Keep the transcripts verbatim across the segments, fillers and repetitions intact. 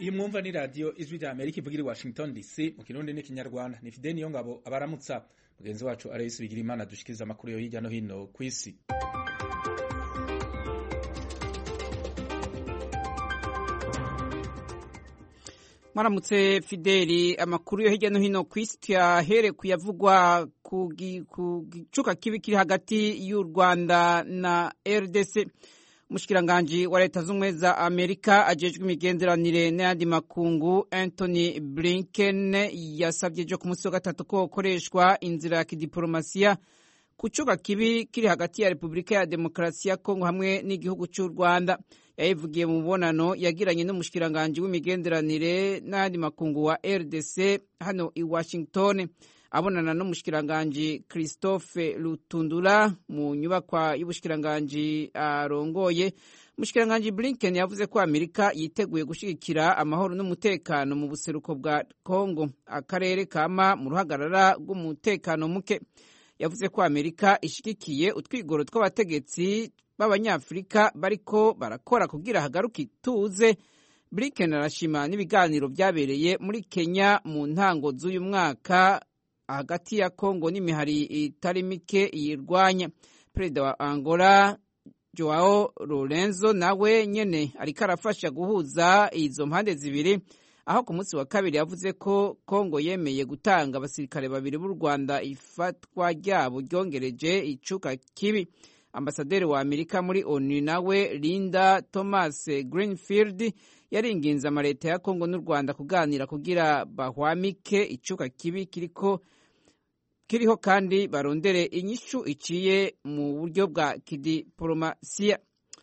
iyi mwumva ni radio ijwi rya Amerika ivugira i Washington D C mu kirundi n'ikinyarwanda. Ni Fideni yo ngabo abaramutsa mugenzi wacu Aloysi Bigirimana dushikiriza amakuru yo hirya no hino kw'isi. Mwaramutse Fideli, amakuru yo hirya no hino kw'isi tuyahere kuyavugwa ku gicuka kibi kiri hagati y'u Rwanda na R D C. Umushikiranganji wa leta z'ubumwe za Amerika ajejwe imigenderanire n'ayandi makungu Anthony Blinken yasabye ejo ku munsi wa gatatu ko koreshwa inzira ya kidiplomasiya ku cuka kibi kiri hagati ya Repubulika ya Demokarasi ya Kongo hamwe n'igihugu cy'u Rwanda. Yayivugiye mu mubonano yagiranye n'umushikiranganji w'imigenderanire n'ayandi makungu wa R D C hano i Washington. Abonana n'umushikiranganji Christophe Lutundula mu nyubakwa y'ubushikiranganji arongoye. Umushikiranganji Blinken yavuze ko Amerika yiteguye gushigikira amahoro n'umutekano mu buseruko bwa Kongo, akarere kama mu ruhagarara rw'umutekano muke. Yavuze ko Amerika ishigikiye utwigoro tw'abategetsi b'Abanyafrika bariko barakora kugira hagaruka ituze. Blinken arashima n'ibiganiro byabereye muri Kenya mu ntango z'uyu mwaka hagati ya Kongo n'imihari itari mike yirwanya. Perezida wa Angola Joao Lourenço nawe nyene ariko arafasha guhuza izo mpande zibiri, aho ku munsi wa kabiri yavuze ko Kongo yemeye gutanga abasirikare babiri b'u Rwanda ifatwa ryabo ryongereje icuka kibi. Ambasaderi wa Amerika muri ONU nawe Linda Thomas Greenfield yaringinze amaleta ya Kongo n'u Rwanda kuganira kugira bahwamike icuka kibi kiriko kiriho kandi barondere inyishu iciye mu buryo bwa kidiplomasiya.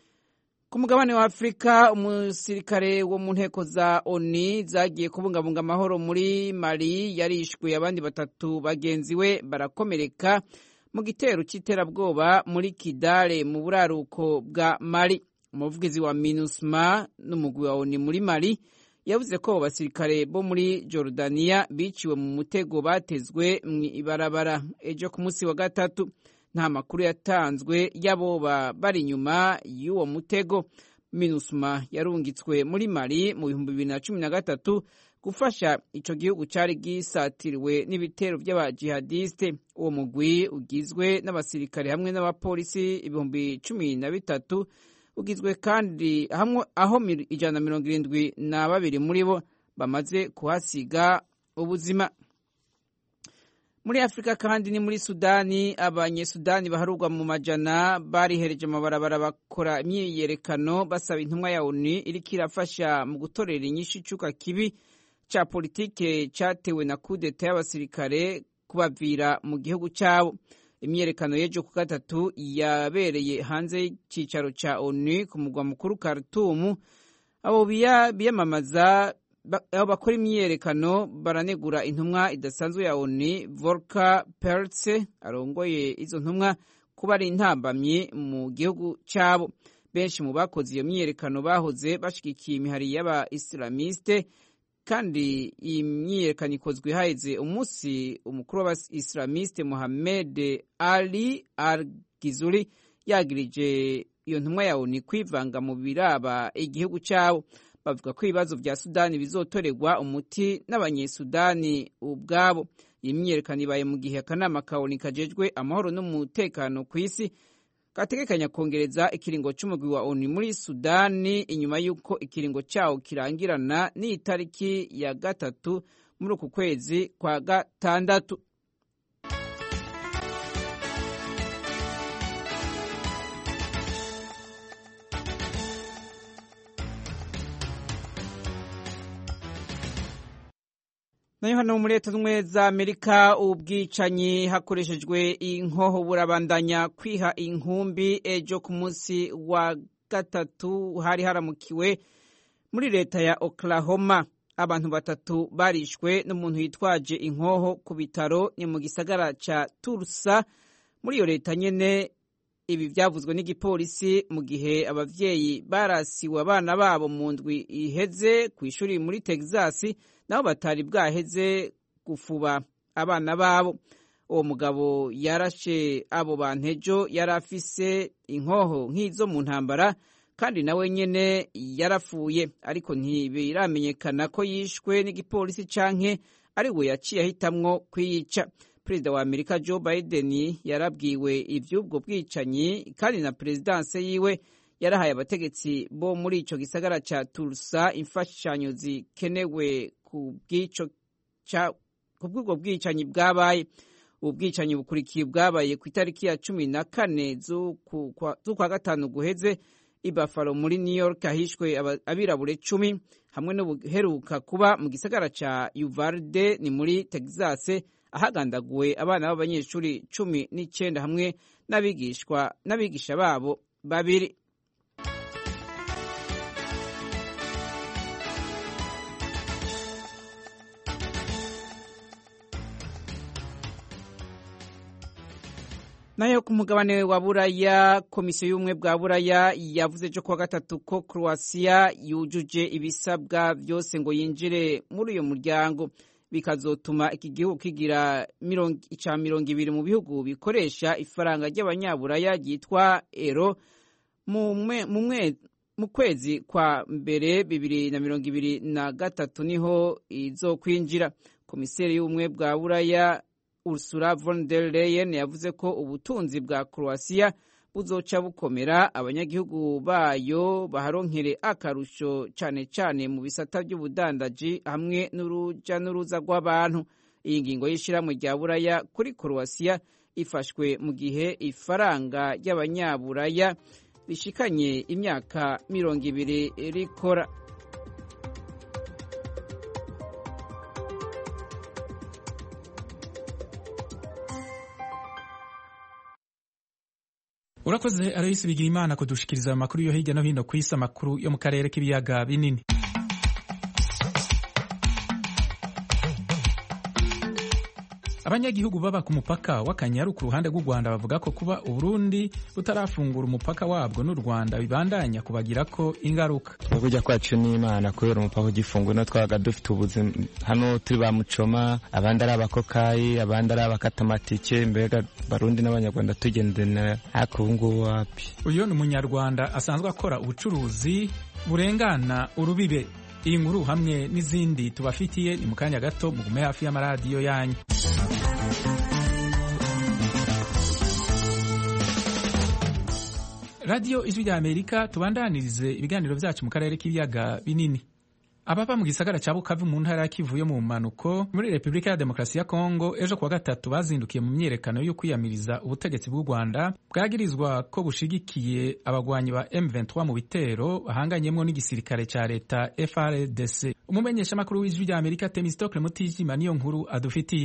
Ku mugabane wa Afrika, umusirikare wo mu nteko za ONU zagiye kubungabunga amahoro muri Mali yarishwe, abandi batatu bagenzi we barakomereka mu gitero cy'iterabwoba muri Kidale mu buraruko bwa Mali. Umuvugizi wa MINUSMA n'umugwi wa ONU muri Mali yavuze ko abasirikare bo muri Jordania biciwe mu mutego batezwe mu ibarabara ejo ku munsi wa gatatu. Nta makuru yatanzwe y'aboba bari inyuma y'uwo mutego. MINUSMA yarungitswe muri Mali mu bihumbi bibiri na cumi na gatatu gufasha ico gihugu cari gisatiriwe n'ibitero by'abajihadiste. Uwo mugwi ugizwe n'abasirikare hamwe n'abapolisi ibihumbi cumi na bitatu, ugizwe kandi hamwe aho ijana na mirongo irindwi na babiri muri bo bamaze kuhasiga ubuzima. Muri Afrika kandi ni muri Sudani, abanyesudani baharurwa mu majana barihereje amabarabara bakora imyiyerekano basaba intumwa ya ONU iriko irafasha mu gutorera inyishu icuka kibi ca politike catewe na kudeta y'abasirikare kubavira mu gihugu cabo. Imyerekano y'ejo ku gatatu yabereye hanze y'icicaro ca ONU ku mugwa mukuru Khartoum. Abo biyamamaza abo bakora imyerekano baranegura intumwa idasanzwe ya ONU Volker Perthes arongoye izo ntumwa kuba ari intambamyi mu gihugu cabo. Benshi mu bakoze iyo myerekano bahoze bashigikiye imihari y'aba Islamiste, kandi iyi myiyerekano ikozwe haheze umunsi umukuru w'aba-Islamiste Mohamed Ali Al-Ghizuli yagirije iyo ntumwa ya ONU kwivanga mu biraba igihugu cabo. Bavuga ko ibibazo vya Sudani bizotorerwa umuti n'abanyesudani ubwabo. Iyi myiyerekano ibaye mu gihe akanama ka ONU kajejwe amahoro n'umutekano kw'isi gategekanya kongereza ikiringo c'umugwi wa ONU muri Sudani inyuma y'uko ikiringo cawo kirangirana n'itariki ya gatatu muri uku kwezi kwa gatandatu. Nayo hano muri Leta z'Ubumwe za Amerika, ubwicanyi hakoreshejwe inkoho burabandanya kwiha inkumbi. Ejo ku munsi wa gatatu hari haramukiwe muri leta ya Oklahoma, abantu batatu barishwe n'umuntu yitwaje inkoho ku bitaro ni mu gisagara ca Tulsa muri iyo leta nyene. Ibi vyavuzwe n'igipolisi mu gihe abavyeyi barasiwe abana babo mu ndwi iheze kw'ishuri muri Texas, nabo batari bwaheze gufuba abana babo. Uwo mugabo yarashe abo bantu ejo, yari afise inkoho nk'izo mu ntambara kandi nawe nyene yarapfuye, ariko ntibiramenyekana ko yishwe n'igipolisi canke ari we yaciye ahitamwo kwiyica. Perezida wa Amerika Joe Biden yarabwiwe ivy'ubwo bwicanyi, kandi na perezidanse yiwe yarahaye abategetsi bo muri ico gisagara ca Tulsa imfashanyo zikenewe ku bw'ubwo bwicanyi bwabaye. Ubwicanyi bukurikiye bwabaye ku itariki ya cumi na kane z'ukwa gatanu guheze i Buffalo muri New York, ahishwe abirabure cumi, hamwe n'ubuheruka kuba mu gisagara ca Uvalde ni muri Texas, ahagandaguwe abana b'abanyeshuri cumi n'icenda hamwe n'abigishwa n'abigisha babo babiri. Nayo ku mugabane wa Buraya, komisiyo y'ubumwe bwa Buraya yavuze ejo kuwa gatatu ko Croatia yujuje ibisabwa byose ngo yinjire muri uyo muryango, bikazotuma iki gihugu kigira ica mirongo ibiri mu bihugu bikoresha ifaranga ry'abanyaburaya ryitwa euro mu kwezi kwa mbere bibiri na mirongo ibiri na gatatu niho izokwinjira. Komiseri y'ubumwe bwa Buraya Ursula von der Leyen yavuze ko ubutunzi bwa Croatia buzoca bukomera, abanyagihugu bayo baharonkere akarusho cane cane mu bisata by'ubudandaji hamwe n'uruja n'uruza rw'abantu. Iyi ngingo y'ishirahamwe rya Buraya kuri Croatia ifashwe mu gihe ifaranga ry'abanyaburaya rishikanye imyaka mirongo ibiri rikora. Urakoze Aloysi Bigirimana kudushikiriza amakuru yo hirya no hino ku isi, amakuru yo mu karere k'ibiyaga binini. Abanyagihugu baba ku mupaka w'Akanyaru ku ruhande rw'u Rwanda bavuga ko kuba Uburundi butarafungura umupaka wabwo n'u Rwanda bibandanya kubagirako ingaruka. Kujya kwacu n'Imana kubera umupaka ugifunguye no twaga dufite ubuzima hano turi ba Mucoma, abandi ari abakokayi, abandi ari abakatamatike, mbega Barundi n'Abanyarwanda tugendana hako ngubu wapi. Uyo ni umunyarwanda asanzwe akora ubucuruzi burengana urubibe. Iyi nkuru hamwe n'izindi tubafitiye ni mu kanya gato, mugume hafi y'amaradiyo yanyu. Radio Ijwi rya Amerika, tubandanirize ibiganiro vyacu mu karere k'ibiyaga binini. Ababa mu gisagara ca Bukavu mu ntara ya Kivu yo mu manuko muri Republika ya Demokarasi ya Kongo ejo kuwa gatatu bazindukiye mu myerekano yo kwiyamiriza ubutegetsi bw'u Rwanda bwagirizwa ko bushigikiye abagwanyi ba M vingt-trois mu bitero bahanganyemwo n'igisirikare ca leta F R D C. Umumenyesha makuru w'Ijwi rya Amerika Temistocle Mutijima niyo nkuru adufitiye.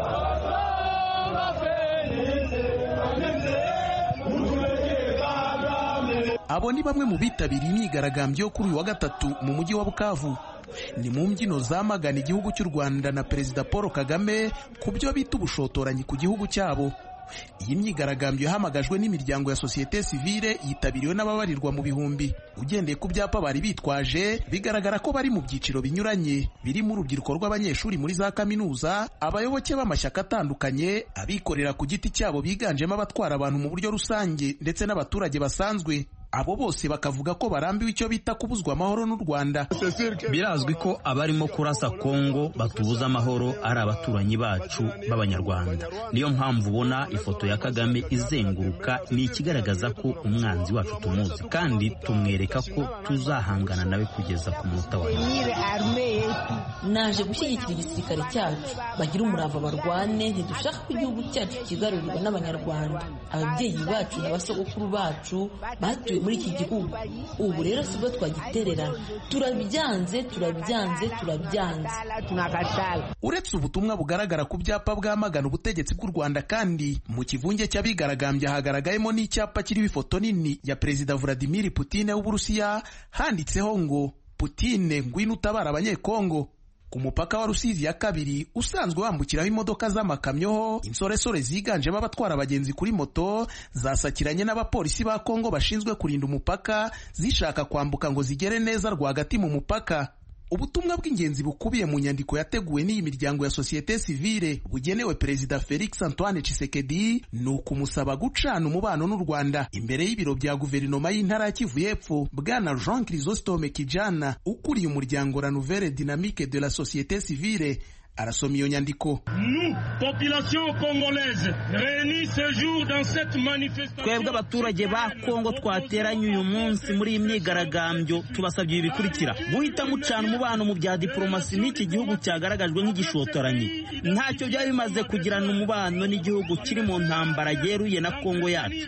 Abo ni bamwe mu bitabiriye imyigaragambyo kuri uyu wa gatatu mu mujyi wa Bukavu. Ni mu mbyino zamagana igihugu cy'u Rwanda na Perezida Paul Kagame ku byo bita ubushotoranyi ku gihugu cyabo. Iyi myigaragambyo yahamagajwe n'imiryango ya sosiyete sivile yitabiriwe n'ababarirwa mu bihumbi. Ugendeye ku byapa bari bitwaje, bigaragara ko bari mu byiciro binyuranye, birimo urubyiruko rw'abanyeshuri muri za kaminuza, abayoboke b'amashyaka atandukanye, abikorera ku giti cyabo biganjemo abatwara abantu mu buryo rusange ndetse n'abaturage basanzwe. Abo bose bakavuga ko barambiwe icyo bita kubuzwa amahoro n'u Rwanda. Birazwi ko abarimo kurasa Kongo batubuza amahoro ari abaturanyi bacu b'Abanyarwanda. Niyo mpamvu ubona ifoto ya Kagame izenguruka, ni ikigaragaza ko umwanzi wacu tumuzi kandi tumwereka ko tuzahangana nawe kugeza ku munota wa nyuma. Naje gushyigikira igisirikare cyacu, bagira umurava barwane, ntidushaka ko igihugu cyacu kigarurirwa n'Abanyarwanda. Ababyeyi bacu n'abasogokuru bacu batuye muri iki gihugu, ubu rero sibwo twagitererana. Turabyanze, turabyanze, turabyanze. Uretse ubutumwa bugaragara ku byapa bwamagana ubutegetsi bw'u Rwanda, kandi mu kivunge cy'abigaragambya hagaragayemo n'icyapa kiriho ifoto nini ya Perezida Vladimir Putin w'Uburusiya, handitseho ngo Putin ngwino utabara abanyekongo. Ku mupaka wa Rusizi ya kabiri usanzwe wambukiraho imodoka z'amakamyo, insoresore ziganjemo abatwara abagenzi kuri moto zasakiranye n'abapolisi ba Kongo bashinzwe kurinda umupaka zishaka kwambuka ngo zigere neza rwagati mu mupaka. Ubutumwa bw'ingenzi bukubiye mu nyandiko yateguwe n'iyi miryango ya societe civile bugenewe Perezida Felix Antoine Tshisekedi ni ukumusaba gucana umubano n'u Rwanda. Imbere y'ibiro bya guverinoma y'intara ya Kivu y'Epfo, Bwana Jean Chrysostome Kijana ukuriye umuryango La Nouvelle Dynamique de la Société Civile arasoma iyo nyandiko. Twebwe abaturage ba Kongo twateranye uyu munsi muri iyi myigaragambyo tubasabye ibi bikurikira: guhita mucana umubano mu bya diplomasi n'iki gihugu cyagaragajwe nk'igishotoranyi. Ntacyo byari bimaze kugirana umubano n'igihugu kiri mu ntambara yeruye na Kongo yacu.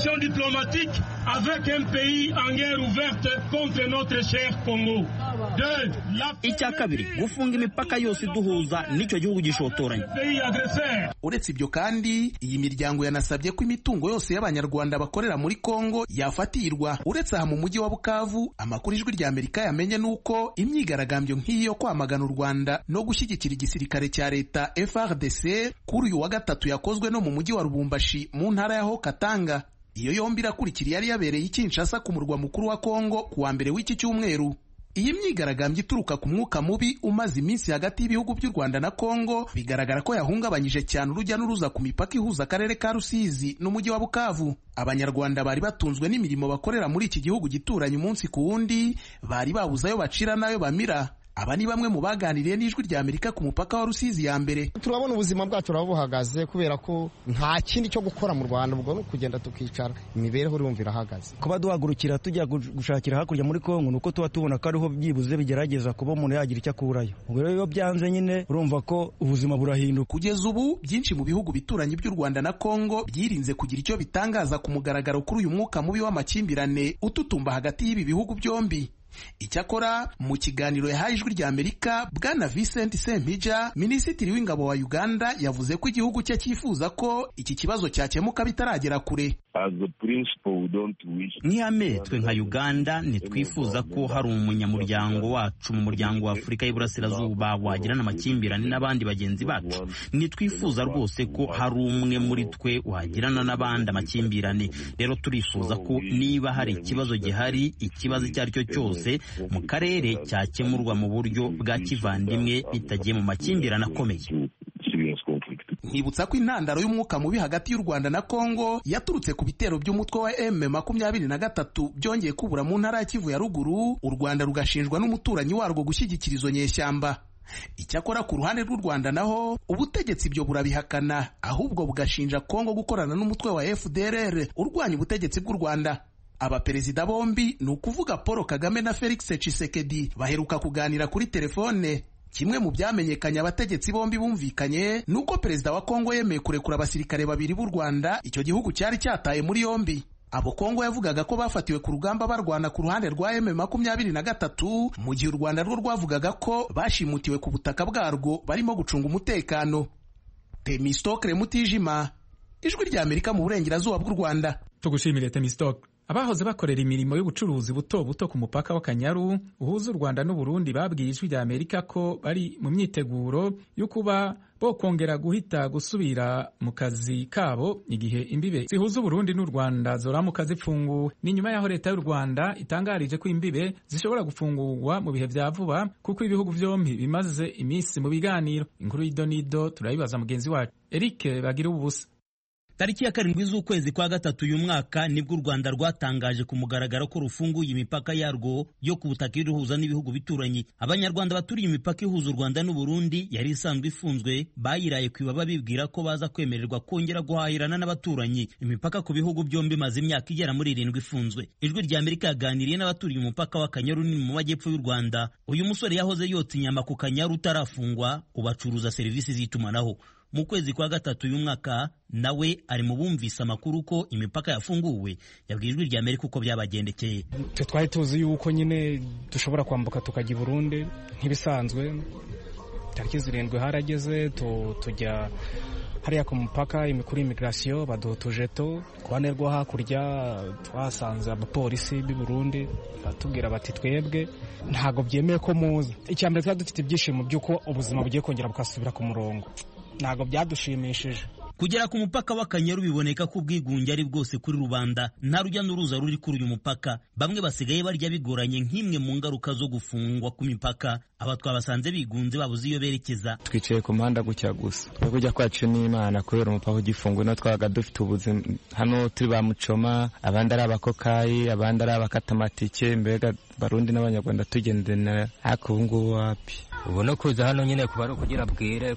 Icya kabiri, gufunga imipaka yose iduhuza n'icyo gihugu gishotoranye. Uretse ibyo kandi, iyi miryango yanasabye ko imitungo yose y'abanyarwanda bakorera muri Kongo yafatirwa. Uretse aha mu mujyi wa Bukavu, amakuru ijwi rya Amerika yamenye nuko imyigaragambyo nk'iyo kwamagana u Rwanda no gushyigikira igisirikare cya leta F R D C kuri uyu wa gatatu yakozwe no mu mujyi wa Lubumbashi mu ntara ya Haut-Katanga. Iyo yombi irakurikira yari yabereye i Kinshasa ku murwa mukuru wa Kongo kuwa mbere w'iki cyumweru. Iyi myigaragambyo ituruka ku mwuka mubi umaze iminsi hagati y'ibihugu by'u Rwanda na Kongo bigaragara ko yahungabanyije cyane urujya n'uruza ku mipaka ihuza akarere ka Rusizi n'umujyi wa Bukavu. Abanyarwanda bari batunzwe n'imirimo bakorera muri iki gihugu gituranye umunsi ku wundi, bari babuze ayo bacira n'ayo bamira. Aba ni bamwe mu baganiriye n'ijwi rya Amerika ku mupaka wa Rusizi ya mbere. Turabona ubuzima bwacu burabuhagaze kubera ko nta kindi cyo gukora mu Rwanda, ubwo no kugenda tukicara, imibereho irumva irahagaze. Kuba duhagurukira tujya gushakira hakurya muri Kongo nuko tuba tubona ko ariho byibuze bigerageza kuba umuntu yagira icyo akurayo. Ubwo rero byanze nyine urumva ko ubuzima burahinduka. Kugeza ubu byinshi mu bihugu bituranye by'u Rwanda na Kongo byirinze kugira icyo bitangaza ku mugaragaro kuri uyu mwuka mubi w'amakimbirane ututumba hagati y'ibi bihugu byombi. Icyakora mu kiganiro yahaye ijwi rya Amerika, Bwana Vincent Sempija, minisitiri w'ingabo wa Uganda, yavuze ko igihugu cye cyifuza ko iki kibazo cyakemuka bitaragera kure. Nk'ihame twe nka Uganda ntitwifuza ko hari umunyamuryango wacu mu muryango wa Afurika y'Iburasirazuba wagirana amakimbirane n'abandi bagenzi bacu. Ntitwifuza rwose ko hari umwe muri twe wagirana n'abandi amakimbirane. Rero turifuza ko niba hari ikibazo gihari, ikibazo icyo ari cyo cyose mu karere cyakemurwa mu buryo bwa kivandimwe bitagiye mu makimbirane akomeye. Nkibutsa ko intandaro y'umwuka mubi hagati y'u Rwanda na Kongo yaturutse ku bitero by'umutwe wa M makumyabiri na gatatu byongeye kubura mu ntara ya Kivu ya ruguru, u Rwanda rugashinjwa n'umuturanyi warwo gushyigikira izo nyeshyamba. Icyakora ku ruhande rw'u Rwanda naho ubutegetsi byo burabihakana, ahubwo bugashinja Kongo gukorana n'umutwe wa F D L R urwanya ubutegetsi bw'u Rwanda. Abaperezida bombi ni ukuvuga Paul Kagame na Felix Tshisekedi baheruka kuganira kuri telefone. Kimwe mu byamenyekanye abategetsi bombi bumvikanye nuko perezida wa Kongo yemeye kurekura abasirikare babiri b'u Rwanda icyo gihugu cyari cyataye muri yombi. Abo Kongo yavugaga ko bafatiwe ku rugamba barwana ku ruhande rwa M makumyabiri na gatatu, mu gihe u Rwanda rwo rwavugaga ko bashimutiwe ku butaka bwarwo barimo gucunga umutekano. Temistokle Mutijima, ijwi rya Amerika mu burengerazuba bw'u Rwanda. Tugushimire Temistokle. Abahoze bakorera imirimo y'ubucuruzi buto buto ku mupaka w'Akanyaru uhuza u Rwanda n'u Burundi babwiye ijwi rya Amerika ko bari mu myiteguro yo kuba bo kongera guhita gusubira mu kazi kabo igihe imbibe zihuza u Burundi n'u Rwanda zoramuka zipfunguwe. Ni nyuma yaho leta y'u Rwanda itangarije ko imbibe zishobora gufungurwa mu bihe vya vuba kuko ibihugu byombi bimaze iminsi mu biganiro. Inkuru y'idonido turayibaza mugenzi wacu Eric Bagira ubusa. Tariki ya karindwi z'ukwezi kwa gatatu uyu mwaka nibwo u Rwanda rwatangaje ku mugaragaro ko rufunguye imipaka yarwo yo ku butaka iruhuza n'ibihugu bituranye. Abanyarwanda baturiye imipaka ihuza u Rwanda n'u Burundi yari isanzwe ifunzwe bayiraye kwibaba bibwira ko baza kwemererwa kongera guhahirana n'abaturanyi. Imipaka ku bihugu byombi maze imyaka igera muri irindwi ifunzwe. Ijwi rya Amerika yaganiriye n'abaturiye umupaka wa Kanyaru ni mu majyepfo y'u Rwanda. Uyu musore yahoze yotsa inyama ku Kanyaru utarafungwa, ubacuruza serivisi z'itumanaho. Mu kwezi kwa gatatu uyu mwaka nawe ari mu bumvise amakuru ko imipaka yafunguwe. Yabwiye ijwi rya Amerika uko byabagendekeye. Twe twari tuzi yuko nyine dushobora kwambuka tukajya i Burundi nk'ibisanzwe. Tariki zirindwi harageze tujya hariya ku mupaka imikuru immigration baduha utujeto. Ku ruhande rwo hakurya twasanze abapolisi b'i Burundi batubwira bati twebwe ntago byemeye ko muza. Icya mbere twari dufite ibyishimo by'uko ubuzima bugiye kongera bukasubira ku murongo. Ntago byadushimishije. Kugera ku mupaka w'Akanyaru biboneka ko ubwigunge ari bwose kuri rubanda, nta rujya n'uruza ruri kuri uyu mupaka. Bamwe basigaye barya bigoranye nk'imwe mu ngaruka zo gufungwa ku mipaka. Aba twabasanze bigunze babuze iyo berekeza. Twicaye ku muhanda gutya gusa, twe kujya kwacu n'Imana kubera umupaka ugifunguye, no twaga dufite ubuzima hano turi ba Mucoma, abandi ari abakokayi, abandi ari abakatamatike, mbega Barundi n'Abanyarwanda tugendana ariko ubu ngubu wapi. Ubu no kuza hano nyine kuba ari ukugira bwire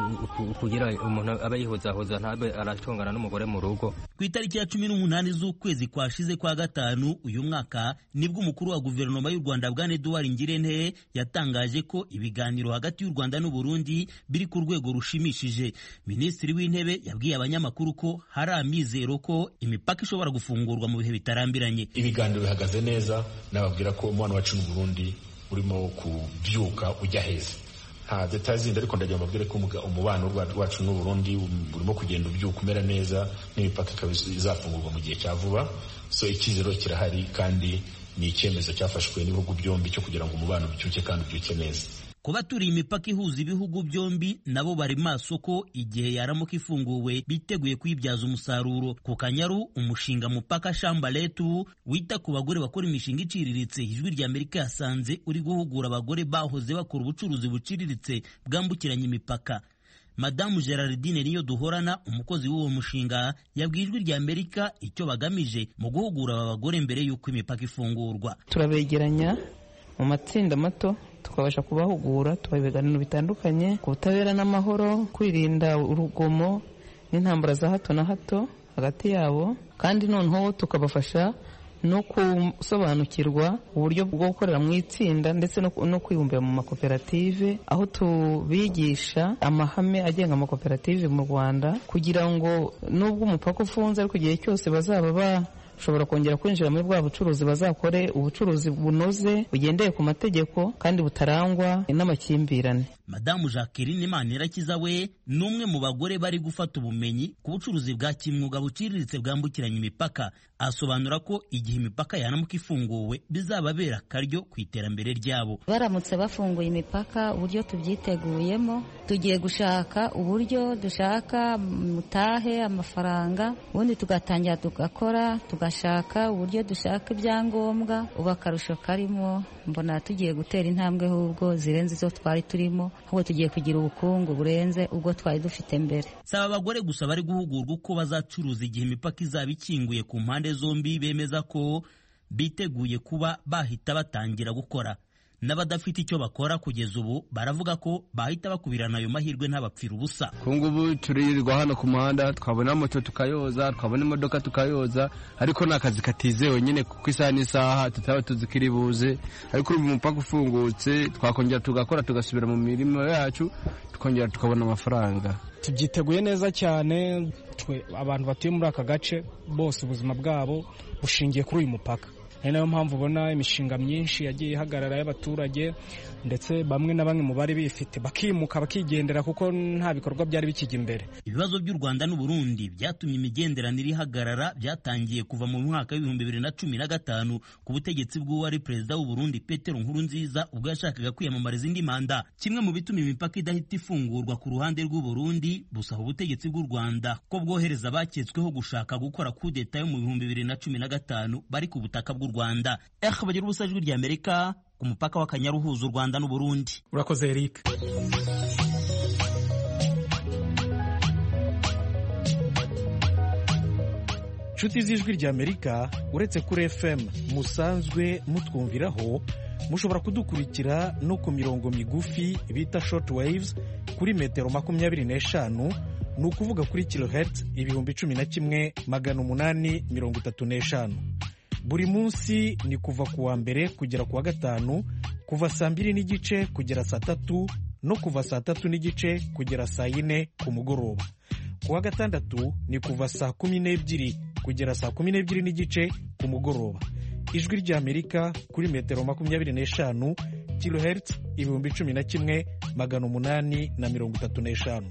kugira umuntu aba yihuzahuza ntabe aracungana n'umugore mu rugo. Ku itariki ya cumi n'umunani z'ukwezi kwashize kwa gatanu uyu mwaka nibwo umukuru wa guverinoma y'u Rwanda Bwana Edouard Ngirente yatangaje ko ibiganiro hagati y'u Rwanda n'u Burundi biri ku rwego rushimishije. Minisitiri w'Intebe yabwiye abanyamakuru ko hari amizero ko imipaka ishobora gufungurwa mu bihe bitarambiranye. Ibiganiro bihagaze neza, nababwira ko umwana wacu n'u Burundi urimo kubyuka ujya heza. Nta details zindi ariko ndagira mabwire ko umubano wacu n'u Burundi urimo kugenda ubyuka umera neza, n'imipaka izafungurwa mu gihe cya vuba. So ikizero kirahari kandi ni icyemezo cyafashwe n'ibihugu byombi cyo kugira ngo umubano ubyuke kandi ubyuke neza. Kuba turi imipaka ihuza ibihugu byombi nabo bari maso ko igihe yaramuka ifunguwe biteguye kwibyaza umusaruro. Ku Kanyaru umushinga mupaka Shamba Letu wita ku bagore bakora imishinga iciriritse, Ijwi rya Amerika yasanze uri guhugura abagore bahoze bakora ubucuruzi buciriritse bwambukiranya imipaka. Madamu Gerardine niyo duhorana, umukozi w'uwo mushinga, yabwiye Ijwi rya Amerika icyo bagamije mu guhugura aba bagore mbere y'uko imipaka ifungurwa. Turabegeranya mu matsinda mato tukabasha kubahugura, tubaha ibiganiro bitandukanye ku butabera n'amahoro, kwirinda urugomo n'intambara za hato na hato hagati yabo, kandi noneho tukabafasha no gusobanukirwa uburyo bwo gukorera mu itsinda ndetse no kwibumbira mu makoperative, aho tubigisha amahame agenga amakoperative mu Rwanda kugira ngo nubwo umupaka ufunze ariko igihe cyose bazaba ba ushobora kongera kwinjira muri bwa bucuruzi bazakore ubucuruzi bunoze bugendeye ku mategeko kandi butarangwa n'amakimbirane. Madamu Jacqueline Manirakiza we ni umwe mu bagore bari gufata ubumenyi ku bucuruzi bwa kimwuga buciriritse bwambukiranya imipaka. Asobanura ko igihe imipaka yanamuka ifunguwe bizababera akaryo ku iterambere ryabo. Baramutse bafunguye imipaka, uburyo tubyiteguyemo, tugiye gushaka uburyo dushaka mutahe amafaranga, ubundi tugatangira tugakora, tugashaka uburyo dushaka ibyangombwa. Ubu akarusho karimo mbona tugiye gutera intambwe ahubwo zirenze izo twari turimo, ahubwo tugiye kugira ubukungu burenze ubwo twari dufite mbere. Saba abagore gusa bari guhugurwa uko bazacuruza igihe imipaka izaba ikinguye. Ku mpande zombi bemeza ko biteguye kuba bahita batangira gukora. N'abadafite icyo bakora kugeza ubu baravuga ko bahita bakubirana ayo mahirwe ntabapfira ubusa. Kungubu turirirwa hano ku muhanda, twabona moto tukayoza, twabona imodoka tukayoza, ariko nakazi katizewe nyine kuko isaha n'isaha tutaba tuzikiri buze. Ariko ubu umupaka ufungutse twakongera tugakora tugasubira mu mirimo yacu, tukongera tukabona amafaranga. Tubyiteguye neza cyane, twe abantu batuye muri aka gace bose ubuzima bwabo bushingiye kuri uyu mupaka. Ni nayo mpamvu ubona imishinga myinshi yagiye ihagarara y'abaturage, ndetse bamwe na bamwe mu bari bifite bakimuka bakigendera kuko nta bikorwa byari bikijya imbere. Ibibazo by'u Rwanda n'u Burundi byatumye imigenderanire ihagarara byatangiye kuva mu mwaka w'ibihumbi bibiri na cumi na gatanu ku butegetsi bw'uwari perezida w'u Burundi Petero Nkurunziza ubwo yashakaga kwiyamamariza indi manda. Kimwe mu bituma imipaka idahita ifungurwa ku ruhande rw'u Burundi busaba ubutegetsi bw'u Rwanda ko bwohereza abaketsweho gushaka gukora kudeta yo mu bihumbi bibiri na cumi na gatanu bari ku butaka bw'u Rwanda. Eh bagira ubusa Ijwi rya Amerika ku mupaka wa Kanyaru uhuza u Rwanda n'u Burundi. Urakoze Eric. Nshuti z'Ijwi rya Amerika, uretse kuri F M musanzwe mutwumviraho, mushobora kudukurikira no ku mirongo migufi bita short waves kuri metero makumyabiri n'eshanu, ni ukuvuga kuri kilohertz ibihumbi cumi na kimwe magana umunani mirongo itatu n'eshanu. Buri munsi ni kuva ku wa mbere kugera ku wa gatanu, kuva saa mbiri n'igice kugera saa tatu no kuva saa tatu n'igice kugera saa yine ku mugoroba. Ku wa gatandatu ni kuva saa kumi n'ebyiri kugera saa kumi n'ebyiri n'igice ku mugoroba. Ijwi rya Amerika kuri metero makumyabiri n'eshanu, kilohertz ibihumbi cumi na kimwe magana umunani na mirongo itatu n'eshanu.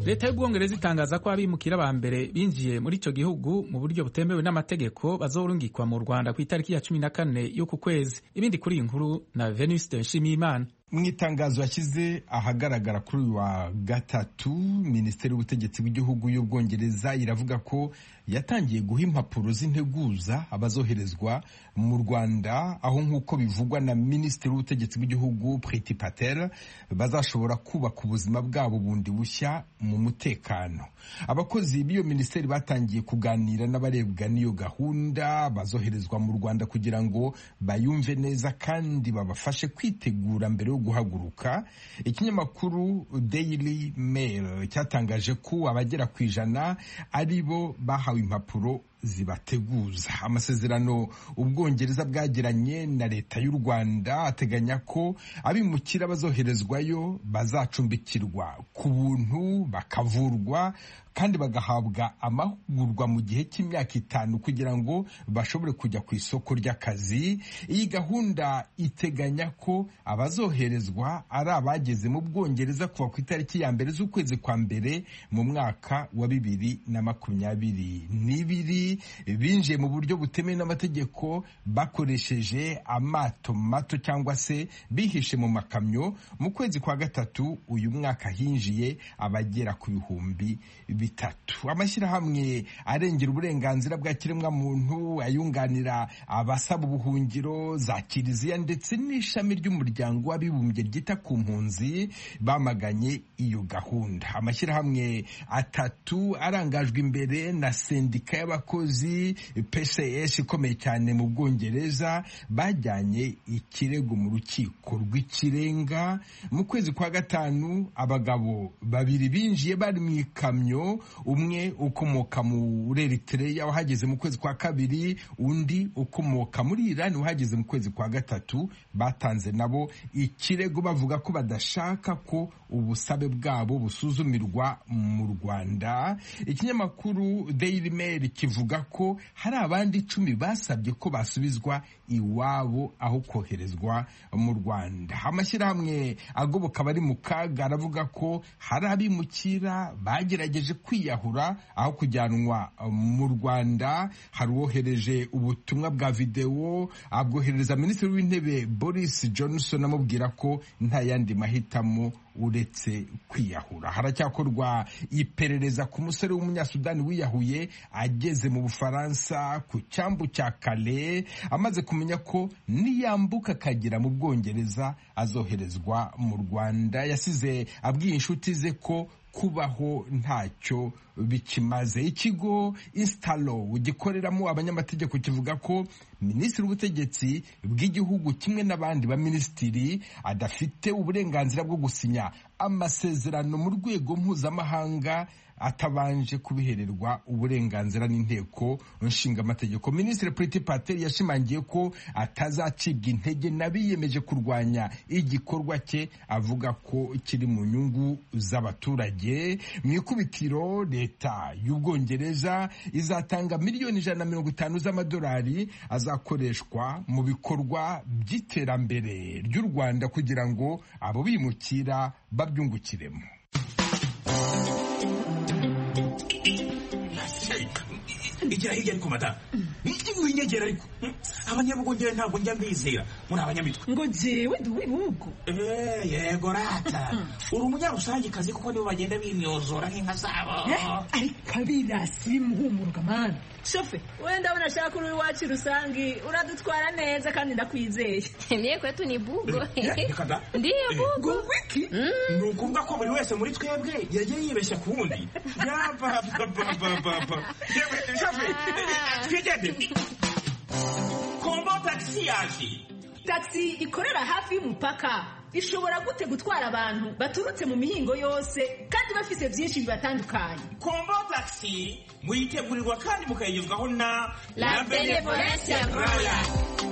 leta y'ubwongereza itangaza ko abimukira ba mbere binjiye muri ico gihugu mu buryo butemewe n'amategeko bazorungikwa mu Rwanda ku itariki ya cumi na kane y'uku kwezi. Ibindi kuri iyi nkuru na Venuste Nshimiyimana. Mu itangazo yashyize ahagaragara kuri uyu wa gatatu, minisiteri y'ubutegetsi bw'igihugu y'ubwongereza iravuga ko yatangiye guha impapuro z'integuza abazoherezwa mu Rwanda, aho nk'uko bivugwa na minisitiri w'ubutegetsi bw'igihugu Priti Patel bazashobora kubaka ubuzima bwabo bundi bushya mu mutekano. Abakozi b'iyo minisiteri batangiye kuganira n'abarebwa n'iyo gahunda bazoherezwa mu Rwanda kugira ngo bayumve neza kandi babafashe kwitegura mbere yo guhaguruka. Ikinyamakuru Daily Mail cyatangaje ko abagera ku ijana ari bo bahawe impapuro zibateguza. Amasezerano Ubwongereza bwagiranye na leta y'u Rwanda ateganya ko abimukira bazoherezwayo bazacumbikirwa ku buntu, bakavurwa kandi bagahabwa amahugurwa mu gihe cy'imyaka itanu kugira ngo bashobore kujya ku isoko ry'akazi. Iyi gahunda iteganya ko abazoherezwa ari abageze mu Bwongereza kuva ku itariki ya mbere z'ukwezi kwa mbere mu mwaka wa bibiri na makumyabiri n'ibiri, binjiye mu buryo butemewe n'amategeko bakoresheje amato mato cyangwa se bihishe mu makamyo. Mu kwezi kwa gatatu uyu mwaka hinjiye abagera ku bihumbi bitatu. Amashyirahamwe arengera uburenganzira bwa kiremwa muntu, ayunganira abasaba ubuhungiro, za kiliziya ndetse n'ishami ry'umuryango w'abibumbye ryita ku mpunzi bamaganye iyo gahunda. Amashyirahamwe atatu arangajwe imbere na sendika y'abakozi P C S ikomeye cyane mu Bwongereza bajyanye ikirego mu rukiko rw'ikirenga. Mu kwezi kwa gatanu abagabo babiri binjiye bari mu ikamyo, umwe ukomoka muri Eritrea wahageze mu kwezi kwa kabiri, undi ukomoka muri Iran wahageze mu kwezi kwa gatatu. Batanze nabo ikirego bavuga ko badashaka ko ubusabe bwabo busuzumirwa mu Rwanda. Ikinyamakuru Daily Mail kivuga ko hari abandi icumi basabye ko basubizwa iwabo aho koherezwa mu Rwanda. Amashyirahamwe agoboka abari mu kaga aravuga ko hari abimukira bagerageje kwiyahura aho kujyanwa mu Rwanda. Hari uwohereje ubutumwa bwa videwo abwoherereza Minisitiri w'Intebe Boris Johnson amubwira ko nta yandi mahitamo uretse kwiyahura. Haracyakorwa iperereza ku musore w'umunyasudani wiyahuye ageze mu Bufaransa ku cyambu cya Calais, amaze kumenya ko niyambuka akagera mu Bwongereza azoherezwa mu Rwanda. Yasize abwiye inshuti ze ko kubaho ntacyo bikimaze. Ikigo Instalo gikoreramo abanyamategeko kivuga ko Minisitiri w'ubutegetsi bw'igihugu kimwe n'abandi ba minisitiri adafite uburenganzira bwo gusinya amasezerano mu rwego mpuzamahanga atabanje kubihererwa uburenganzira n'inteko nshinga amategeko. Minisitiri Priti Patel yashimangiye ko atazacibwa intege n'abiyemeje kurwanya igikorwa cye, avuga ko kiri mu nyungu z'abaturage. Mu ikubitiro leta y'Ubwongereza izatanga miliyoni ijana na mirongo itanu z'amadolari azakoreshwa mu bikorwa by'iterambere ry'u Rwanda kugira ngo abo bimukira babyungukiremo. Igira hirya ariko mata winyegera ariko abanyabugongera ntabwo njya mbizera muri abanyamitwe ngo jewe duwe bugo eh yego rata uri umunyarusangi kazi kuko nibo bagenda bimyozora nk'inka zabo ariko abirasi muhumuruka mana shofe wenda abona shaka uri wacu rusangi uradutwara neza kandi ndakwizeye niye kwetu ni bugo ndiye bugo wiki ni ukuvuga ko buri wese muri twebwe yagiye yibeshya ku wundi yapapapapapa shofe twigende kombo taxi yaje. Taxi ikorera hafi y'umupaka ishobora gute gutwara abantu baturutse mu mihingo yose kandi bafise byinshi bibatandukanye. Kombo taxi muyitegurirwa kandi mukayigezwaho na La Benevolencia Royal.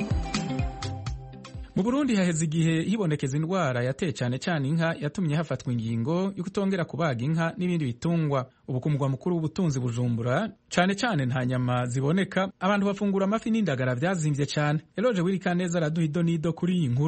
Mu Burundi haheze igihe hibonekeza indwara yateye cyane cyane inka yatumye hafatwa ingingo yo kutongera kubaga inka n'ibindi bitungwa. Ubu ku mugwa mukuru w'ubutunzi Bujumbura cyane cyane nta nyama ziboneka, abantu bafungura amafi n'indagara byazimbye cyane. Eloge Wirikaneza araduha idonido kuri iyi nkuru.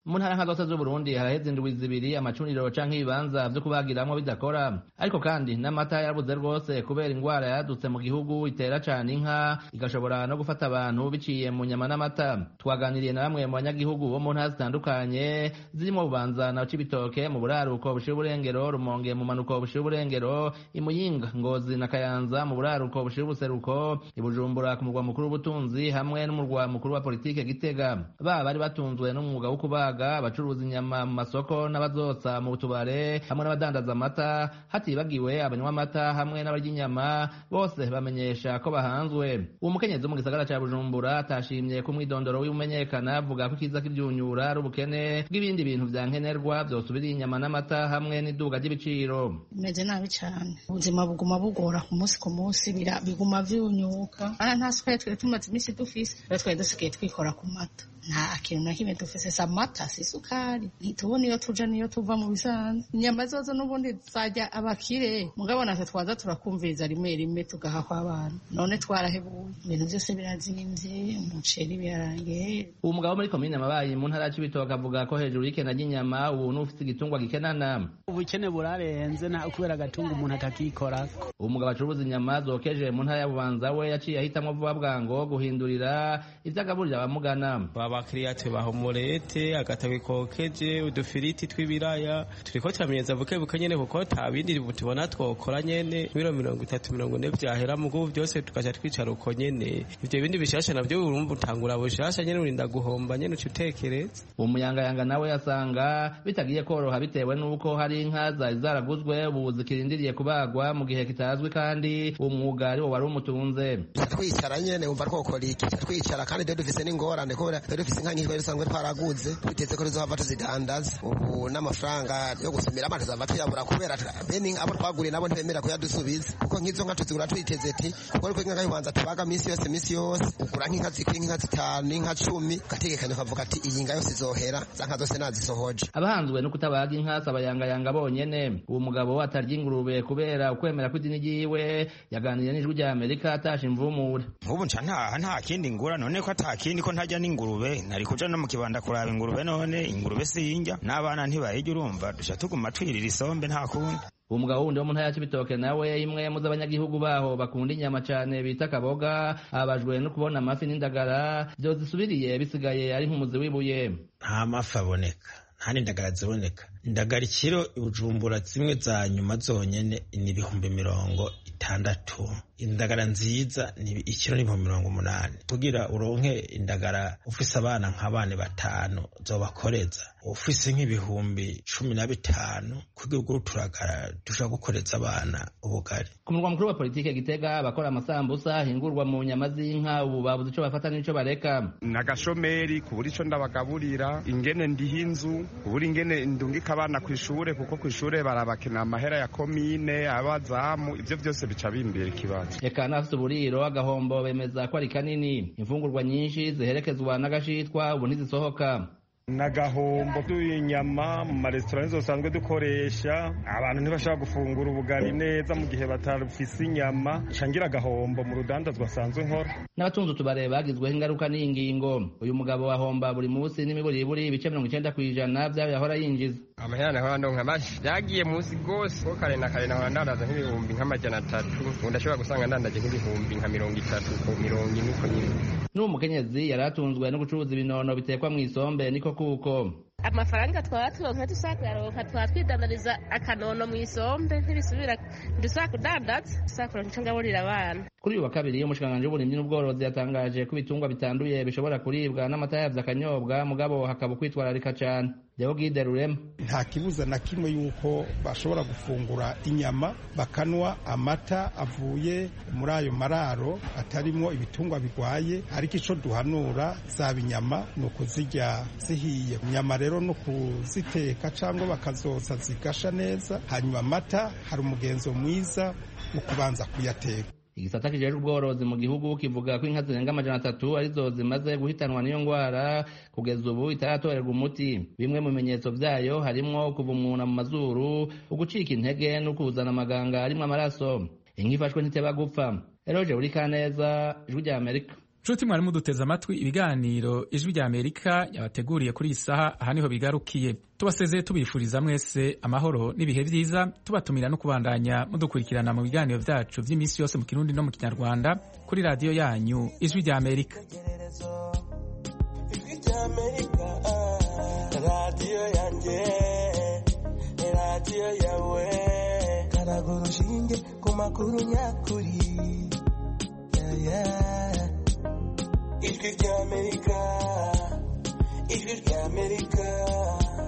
mu ntara nka zose z'uburundi haraheze indwi zibiri amacuniro canke ibibanza vyo kubagiramwo bidakora ariko kandi n'amata yarabuze rwose kubera ingwara yadutse mu gihugu itera cane inka igashobora no gufata abantu biciye mu nyama n'amata. Twaganiriye na bamwe mu banyagihugu bo mu ntara zitandukanye zirimo Bubanza na Cibitoke mu buraruko bushira uburengero, Rumonge mu manuko bushira uburengero, Imuyinga, Ngozi na Kayanza mu buraruko bushira ubuseruko, Ibujumbura ku murwa mukuru w'ubutunzi hamwe n'umurwa mukuru wa politike Gitega. Ba bari batunzwe n'umwuga wo kubaga, abacuruza inyama mu masoko n'abazotsa mu tubare hamwe n'abadandaza amata, hatibagiwe abanywa amata hamwe n'abarya inyama, bose bamenyesha ko bahanzwe. Uwo mukenyezi wo mu gisagara ca Bujumbura atashimye ku mwidondoro w'imenyekana avuga ko ikiza k'ivyunyura ari ubukene bw'ibindi bintu vya nkenerwa vyosubira inyama n'amata hamwe n'iduga ry'ibiciro. Meze nabi cane, ubuzima buguma bugora ku munsi ku munsi, biguma vyunyuka. Ana nta sukari twari tumaze imisi dufise, twari dusigaye twikora ku mata. Nta kintu na kimwe dufise, si amata si isukari, ntitubona iyo tuja niyo tuva mu bisanzwe. Inyama zozo n'ubundi zajya abakire, mugabo natwe twaza turakumviriza rimwe rimwe tugaha kw'abana. None twarahebuye, ibintu vyose birazimvye, umuceri birarangiye. Uwo mugabo muri komine Mabayi mu ntara y'Cibitoke avuga ko hejuru y'ikena ry'inyama ubu n'ufise igitungwa gikenana. Ubukene burarenze na kubera agatunga umuntu atakikorako. Uwo mugabo acuruza inyama zokeje mu ntara ya Bubanza we yaciye ahitamwo vuba bwango guhindurira ivyagaburira abamugana. Abakiriya tubaha umurete, agatabi kokeje, udufiriti tw'ibiraya, turiko turamenyeza buke buke nyene kuko ta bindi tubona twokora nyene biro mirongo itatu mirongo ine vyahera mugo vyose tukaja twicara uko nyene. Ivyo bindi bishasha navyo urumva utangura bushasha nyene urinda guhomba nyene ucutekereza. Umuyangayanga nawe yasanga bitagiye koroha bitewe nuko hari inka zari zaraguzwe ubu zikirindiriye kubagwa mu gihe kitazwi kandi umwuga ari wo wari umutunze. Twicara nyene umva twokora iki, twicara kandi rero dufise n'ingorane kubera dufise inka nyinshi bisanzwe twaraguze, twiteze ko rizohava tuzidandaza. Ubu n'amafaranga yo gusumira amazi zava tuyabura kubera bene abo twaguriye nabo ntibemera kuyadusubiza kuko nk'izo nka tuzigura twiteze ati kuko ko inka y'Ubanza tubaga misi yose misi yose ugura nk'inka zikiri inka zitanu inka cumi gategekanye ukavuga ati iyi nka yose izohera za nka zose nazisohoje. Abahanzwe no kutabaga inka sabayangayanga bonyene. Uwo mugabo atarya ingurube kubera ukwemera kw'idini ryiwe yaganiriye n'ijwi rya Amerika atasha imvumura. Ubu nca nta nta kindi ngura none ko atakindi ko ntajya n'ingurube nari kuja no mu kibanda kuraba ingurube none ingurube sinjya n'abana ntibayijya urumva dusha tuguma twirira isombe nta kundi. Umugabo wundi wo mu ntara ya Cibitoke nawe imwe mu z'abanyagihugu baho bakunda inyama cane bita kaboga abajwe no kubona amafi n'indagara vyo zisubiriye bisigaye ari nk'umuzi w'ibuye. Nta mafi aboneka nta n'indagara ziboneka. Indagara ikiro Ibujumbura zimwe za nyuma zonyene ni ibihumbi mirongo itandatu. Indagara nziza ni ikiro n'ibihumbi mirongo umunani. Kugira uronke indagara ufise abana nk'abana batanu zobakoreza ufise nk'ibihumbi cumi na bitanu kugira ngo turagara dushaka gukoreza abana ubugari. Ku murwa mukuru wa politike Gitega abakora amasambusa ahingurwa mu nyama z'inka ubu babuze ico bafata n'ico bareka. Nagashomeri kubura ico ndabagaburira, ingene ndihinzu kubura ingene ndungika abana kw'ishure kuko kw'ishure barabakena amahera ya komine abazamu ivyo vyose bica bimbira ikibazo. Eka nafise uburiro agahombo bemeza ko ari kanini. Imfungurwa nyinshi ziherekezwa n'agashitwa ubu ntizisohoka. Nagahombo tuyinyama mu maresitora nizosanzwe dukoresha abantu ntibashaka gufungura ubugari neza mu gihe batafise inyama cangira agahombo mu rudandazwa sanzwe nkora. N'abatunze utubare bagizweho ingaruka n'ingingo. Uyu mugabo ahomba buri munsi n'imiburiburi ibice mirongo icenda kw'ijana vy'ayo yahora yinjiza. Amahera nahora ndonka mashi yagiye munsi gose ko kare na kare nahora ndandaza nk'ibihumbi nk'amajana atatu ubu ndashobora gusanga ndandaje nk'ibihumbi nka mirongo itatu ku mirongo ine uko nyine. N'uwo mukenyezi yari atunzwe no gucuruza ibinono bitekwa mw'isombe niko kuko amafaranga twaba turonka dusakaronka twaba twidandariza akanono mw'isombe ntibisubira dusaka kudandaza dusakaronka ico ngaburira abana. Kuri uyu wa kabiri umushikiranganji w'uburimyi n'ubworozi yatangaje ko ibitungwa bitanduye bishobora kuribwa n'amata yavyo akanyobwa mugabo hakaba kwitwararika cane. Deogide Rurema nta kibuza na kimwe yuko bashobora gufungura inyama bakanwa amata avuye muri ayo mararo atarimwo ibitungwa bigwaye, ariko ico duhanura zaba inyama ni ukuzirya zihiye. Inyama rero no kuziteka cyangwa bakazoza zigasha neza, hanyuma amata hari umugenzo mwiza mu kubanza kuyateka. Igisata kijejwe ubworozi mu gihugu kivuga ko inka zirenga amajana atatu arizo zimaze guhitanwa n'iyo ngwara kugeza ubu itaratorerwa umuti. Bimwe mu bimenyetso vyayo harimwo kuvumuna mu mazuru, ugucika intege no kuzana amaganga arimwo amaraso. Inka ifashwe ntiteba gupfa. Eroje uri Kaneza, Ijwi rya Amerika. nshuti mwari muduteze amatwi ibiganiro ijwi rya amerika yabateguriye kuri iyi saha aha niho bigarukiye tubasezeye tubifuriza mwese amahoro n'ibihe byiza tubatumira no kubandanya mudukurikirana mu biganiro byacu by'iminsi yose mu kirundi no mu kinyarwanda kuri radiyo yanyu ijwi rya amerika radiyo yanjye radiyo yawe karaga urushinge ku makuru nyakuri ijwi rya amerika ijwi rya amerika